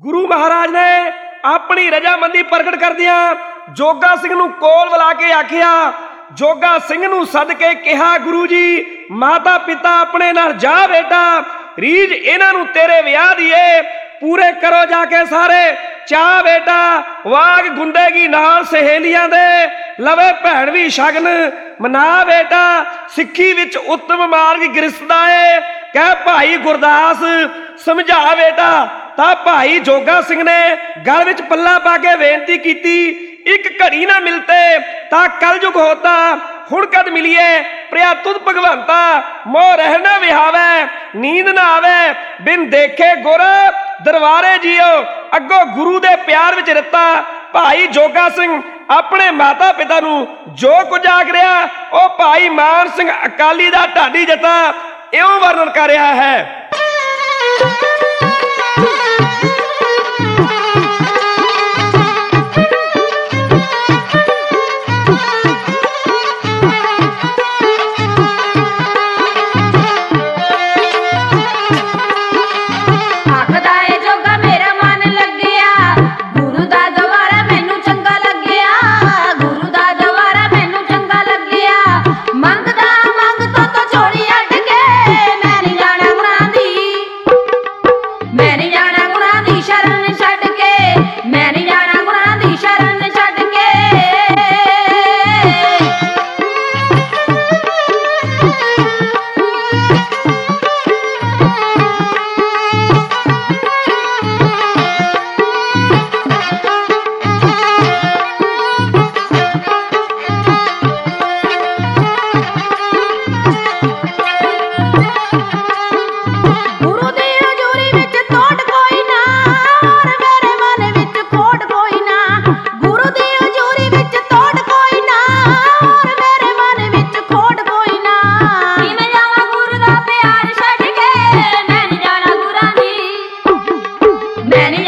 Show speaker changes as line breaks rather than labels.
गुरु महाराज ने अपनी रजामंदी प्रगट करदियां जोगा सिंह नूं कोल बुला के आखिया। जोगा सिंह नूं सद के कहा, गुरु जी माता पिता अपने नाल जा बेटा, रीज इन्हां नूं तेरे विआह दी है, पूरे करो जाके सारे चाह बेटा। वाग गुंदेगी नाल सहेलियां दे, लवे भैन भी शगन मना बेटा। सिक्खी विच उत्तम मार्ग गृसदा है, कह भाई गुरदास समझा बेटा। तां भाई जोगा सिंह ने गल विच पल्ला पा के बेनती कीती, एक घड़ी ना मिलते ता कल युग होता, हुण कद मिलिए प्रिया तुद भगवंता। मोह रह न विहावे नींद ना आवे, बिन देखे गुर दरबारे जियो। अगो गुरु दे प्यार विच रता भाई जोगा सिंह अपने माता पिता नूं जो कुछ आख रहा, ओ भाई मान सिंह अकाली दा ढाडी जता इउं वर्णन कर रहा है।
मैंने